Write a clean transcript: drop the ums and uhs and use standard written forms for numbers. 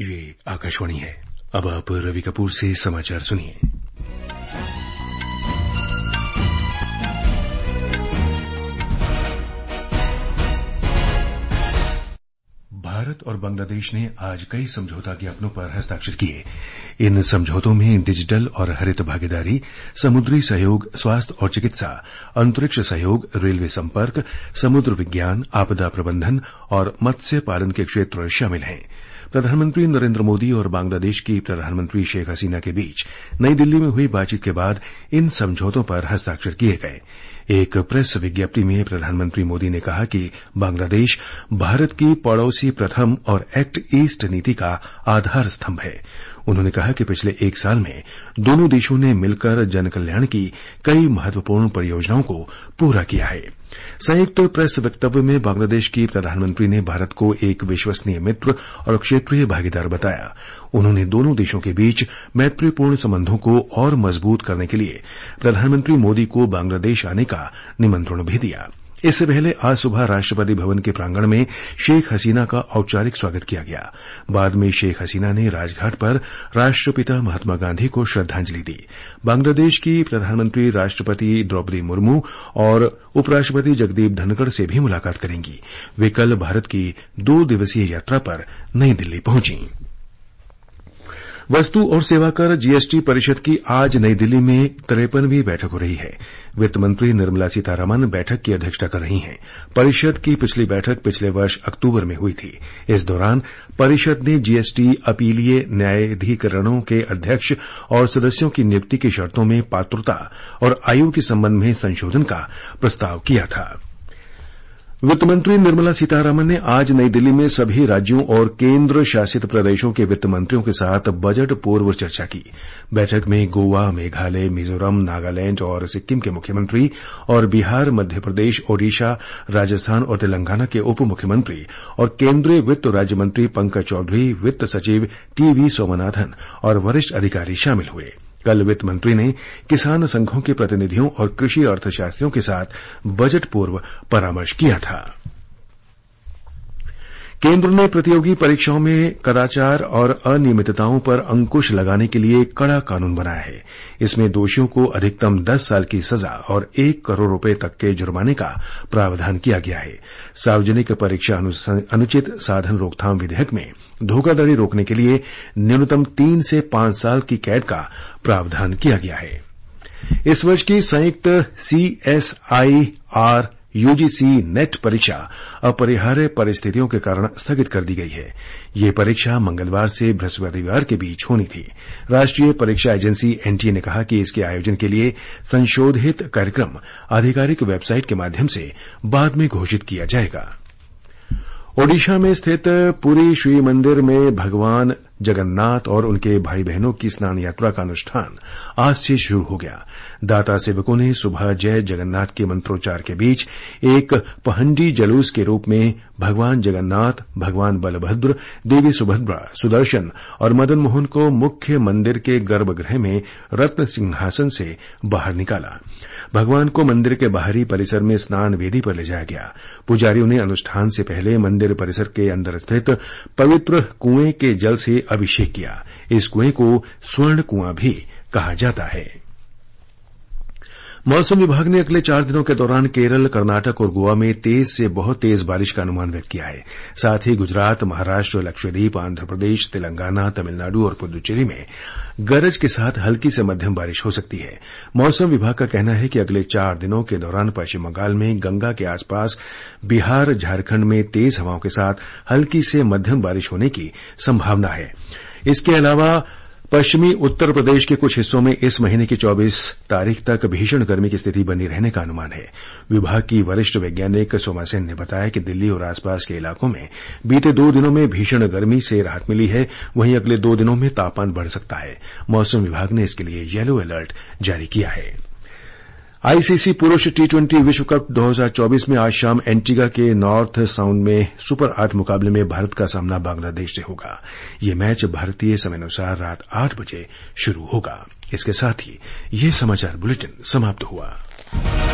ये आकाशवाणी है। अब आप रवि कपूर से समाचार सुनिए। भारत और बांग्लादेश ने आज कई समझौता ज्ञापनों पर हस्ताक्षर किए। इन समझौतों में डिजिटल और हरित भागीदारी, समुद्री सहयोग, स्वास्थ्य और चिकित्सा, अंतरिक्ष सहयोग, रेलवे संपर्क, समुद्र विज्ञान, आपदा प्रबंधन और मत्स्य पालन के क्षेत्र शामिल हैं। प्रधानमंत्री नरेंद्र मोदी और बांग्लादेश की प्रधानमंत्री शेख हसीना के बीच नई दिल्ली में हुई बातचीत के बाद इन समझौतों पर हस्ताक्षर किए गए। एक प्रेस विज्ञप्ति में प्रधानमंत्री मोदी ने कहा कि बांग्लादेश भारत की पड़ोसी प्रथम और एक्ट ईस्ट नीति का आधार स्तंभ है। उन्होंने कहा कि पिछले एक साल में दोनों देशों ने मिलकर जनकल्याण की कई महत्वपूर्ण परियोजनाओं को पूरा किया है। संयुक्त प्रेस वक्तव्य में बांग्लादेश की प्रधानमंत्री ने भारत को एक विश्वसनीय मित्र और क्षेत्रीय भागीदार बताया। उन्होंने दोनों देशों के बीच मैत्रीपूर्ण संबंधों को और मजबूत करने के लिए प्रधानमंत्री मोदी को बांग्लादेश आने का निमंत्रण भी दिया। इससे पहले आज सुबह राष्ट्रपति भवन के प्रांगण में शेख हसीना का औपचारिक स्वागत किया गया। बाद में शेख हसीना ने राजघाट पर राष्ट्रपिता महात्मा गांधी को श्रद्धांजलि दी। बांग्लादेश की प्रधानमंत्री राष्ट्रपति द्रौपदी मुर्मू और उपराष्ट्रपति जगदीप धनखड़ से भी मुलाकात करेंगी। वे कल भारत की 2 दिवसीय यात्रा पर नई दिल्ली पहुंची। वस्तु और सेवा कर जीएसटी परिषद की आज नई दिल्ली में 53वीं बैठक हो रही है। वित्त मंत्री निर्मला सीतारमण बैठक की अध्यक्षता कर रही हैं। परिषद की पिछली बैठक पिछले वर्ष अक्टूबर में हुई थी। इस दौरान परिषद ने जीएसटी अपीलीय न्यायाधिकरणों के अध्यक्ष और सदस्यों की नियुक्ति की शर्तों में पात्रता और आयु के संबंध में संशोधन का प्रस्ताव किया था। वित्त मंत्री निर्मला सीतारमण ने आज नई दिल्ली में सभी राज्यों और केंद्र शासित प्रदेशों के वित्त मंत्रियों के साथ बजट पूर्व चर्चा की। बैठक में गोवा, मेघालय, मिजोरम, नागालैंड और सिक्किम के मुख्यमंत्री और बिहार, मध्य प्रदेश, ओडिशा, राजस्थान और तेलंगाना के उप मुख्यमंत्री और केंद्रीय वित्त राज्य मंत्री पंकज चौधरी, वित्त सचिव टीवी सोमनाथन और वरिष्ठ अधिकारी शामिल हुए। कल वित्त मंत्री ने किसान संघों के प्रतिनिधियों और कृषि अर्थशास्त्रियों के साथ बजट पूर्व परामर्श किया था। केंद्र ने प्रतियोगी परीक्षाओं में कदाचार और अनियमितताओं पर अंकुश लगाने के लिए कड़ा कानून बनाया है। इसमें दोषियों को अधिकतम 10 साल की सजा और 1 करोड़ रुपए तक के जुर्माने का प्रावधान किया गया है। सार्वजनिक परीक्षा अनुचित साधन रोकथाम विधेयक में धोखाधड़ी रोकने के लिए न्यूनतम 3 से 5 साल की कैद का प्रावधान किया गया है। इस वर्ष की संयुक्त CSIR यूजीसी नेट परीक्षा अपरिहार्य परिस्थितियों के कारण स्थगित कर दी गई है। ये परीक्षा मंगलवार से बृहस्पतिवार के बीच होनी थी। राष्ट्रीय परीक्षा एजेंसी एनटीए ने कहा कि इसके आयोजन के लिए संशोधित कार्यक्रम आधिकारिक वेबसाइट के माध्यम से बाद में घोषित किया जाएगा। ओडिशा में स्थित पुरी श्री मंदिर में भगवान जगन्नाथ और उनके भाई बहनों की स्नान यात्रा का अनुष्ठान आज से शुरू हो गया। दाता सेवकों ने सुबह जय जगन्नाथ के मंत्रोच्चार के बीच एक पहंडी जुलूस के रूप में भगवान जगन्नाथ, भगवान बलभद्र, देवी सुभद्रा, सुदर्शन और मदन मोहन को मुख्य मंदिर के गर्भगृह में रत्न सिंहासन से बाहर निकाला। भगवान को मंदिर के बाहरी परिसर में स्नान वेदी पर ले जाया गया। पुजारियों ने अनुष्ठान से पहले मंदिर परिसर के अंदर स्थित पवित्र कुएं के जल से अभिषेक किया। इस कुएं को स्वर्ण कुआं भी कहा जाता है। मौसम विभाग ने अगले 4 दिनों के दौरान केरल, कर्नाटक और गोवा में तेज से बहुत तेज बारिश का अनुमान व्यक्त किया है। साथ ही गुजरात, महाराष्ट्र, लक्षद्वीप, आंध्र प्रदेश, तेलंगाना, तमिलनाडु और पुदुचेरी में गरज के साथ हल्की से मध्यम बारिश हो सकती है। मौसम विभाग का कहना है कि अगले 4 दिनों के दौरान पश्चिम बंगाल में गंगा के आसपास, बिहार, झारखंड में तेज हवाओं के साथ हल्की से मध्यम बारिश होने की संभावना है। इसके अलावा पश्चिमी उत्तर प्रदेश के कुछ हिस्सों में इस महीने की 24 तारीख तक भीषण गर्मी की स्थिति बनी रहने का अनुमान है। विभाग की वरिष्ठ वैज्ञानिक सोमा सेन ने बताया कि दिल्ली और आसपास के इलाकों में बीते 2 दिनों में भीषण गर्मी से राहत मिली है। वहीं अगले 2 दिनों में तापमान बढ़ सकता है। मौसम विभाग ने इसके लिए येलो अलर्ट जारी किया है। आईसीसी पुरुष T20 विश्व कप 2024 में आज शाम एंटीगा के नॉर्थ साउंड में सुपर 8 मुकाबले में भारत का सामना बांग्लादेश से होगा। ये मैच भारतीय समयानुसार रात 8 बजे शुरू होगा। इसके साथ ही ये समाचार बुलेटिन समाप्त हुआ।